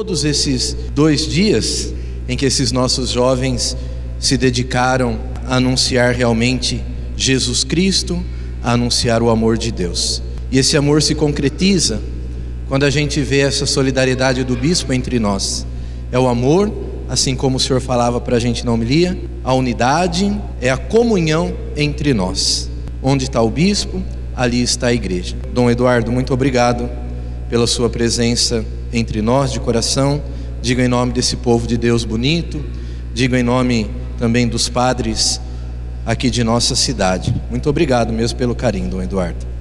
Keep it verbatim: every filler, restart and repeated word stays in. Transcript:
Todos esses dois dias em que esses nossos jovens se dedicaram a anunciar realmente Jesus Cristo, a anunciar o amor de Deus. E esse amor se concretiza quando a gente vê essa solidariedade do bispo entre nós. É o amor, assim como o Senhor falava para a gente na homilia, a unidade, é a comunhão entre nós. Onde está o bispo, ali está a igreja. Dom Eduardo, muito obrigado pela sua presença entre nós de coração. Diga em nome desse povo de Deus bonito, diga em nome também dos padres aqui de nossa cidade. Muito obrigado mesmo pelo carinho, Dom Eduardo.